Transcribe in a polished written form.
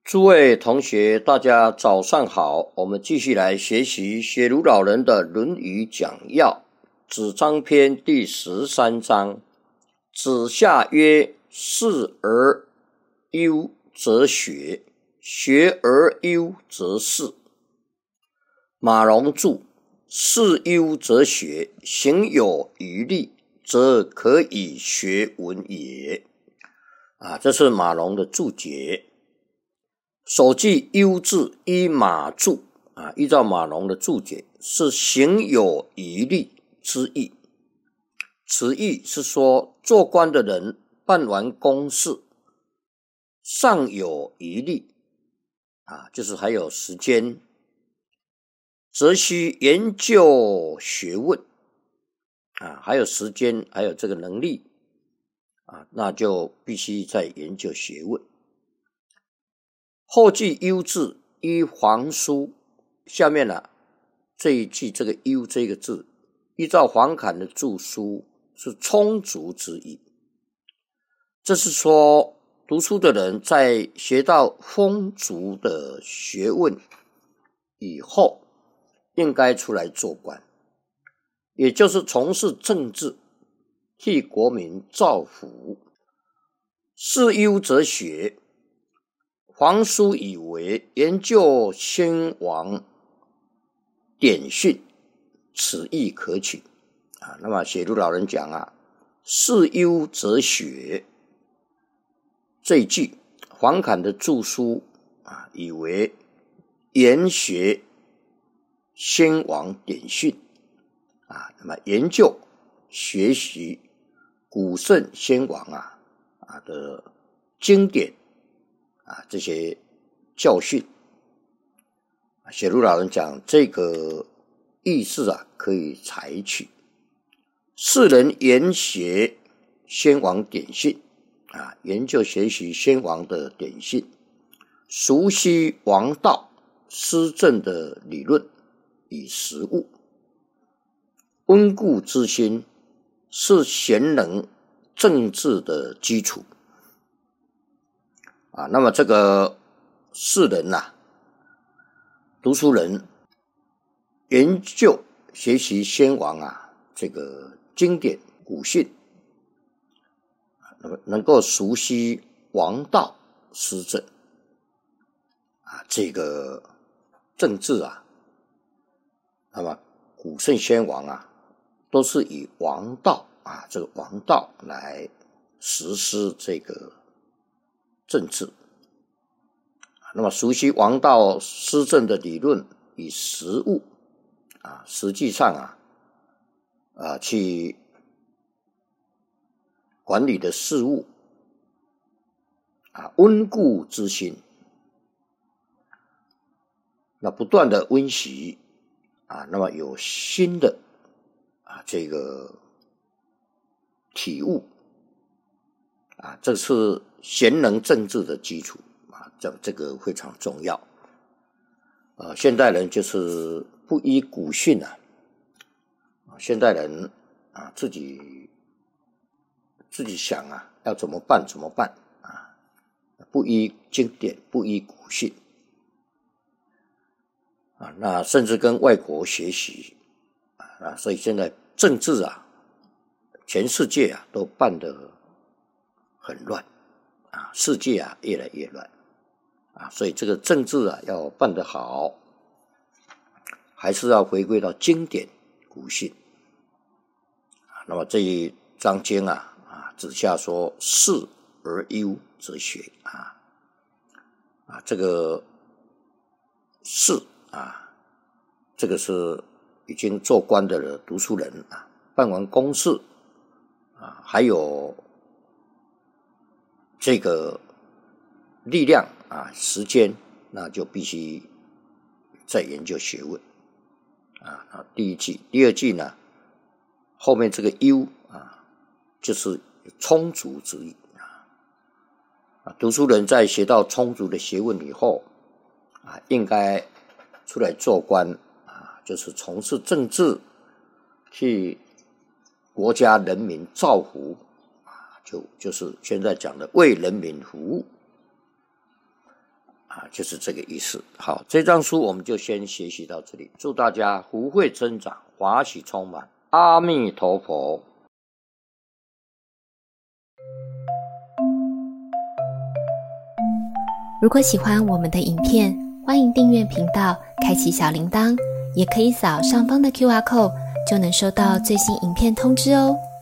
诸位同学，大家早上好，我们继续来学习学儒老人的《论语》讲要，子张篇第13章。子夏曰：事而优则学，学而优则仕。马融注：事优则学，行有余力，则可以学文也。这是马融的注解。首记优字依马注依照马融的注解，是行有余力之意。此意是说，做官的人办完公事，尚有余力就是还有时间，则需研究学问还有时间，还有这个能力那就必须再研究学问。后记优字依黄书，下面这一句这个优这个字，依照黄侃的注书是充足之意。这是说，读书的人在学到丰足的学问以后，应该出来做官，也就是从事政治，替国民造福。事优则学，黄书以为研究先王典训，此意可取那么写儒老人讲事优则学这一句，黄侃的注书以为研学先王典训那么研究学习古圣先王的经典这些教训。写儒老人讲这个意思可以采取。世人研学先王典训研究学习先王的典训，熟悉王道施政的理论与实务，温故知新，是贤能政治的基础那么这个世人读书人研究学习先王这个经典古训，能够熟悉王道施政这个政治那么古圣先王都是以王道这个王道来实施这个政治那么熟悉王道施政的理论与实务实际上去管理的事务温故知新，那不断的温习那么有新的这个体悟这是贤能政治的基础这个非常重要现代人就是不依古训现代人自己想要怎么办不依经典，不依古训那甚至跟外国学习所以现在政治全世界都办得很乱世界越来越乱所以这个政治要办得好，还是要回归到经典古训那么这一章经子夏说事而优则学这个事这个是已经做官的读书人办完公事还有这个力量时间，那就必须再研究学问第一句。第二句呢，后面这个优就是充足之意读书人在学到充足的学问以后应该出来做官就是从事政治，替国家人民造福就是现在讲的为人民服务就是这个意思。好，这章书我们就先学习到这里，祝大家福慧增长，华喜充满，阿弥陀佛。 如果喜欢我们的影片，欢迎订阅频道，开启小铃铛，也可以扫上方的 QR code，就能收到最新影片通知哦。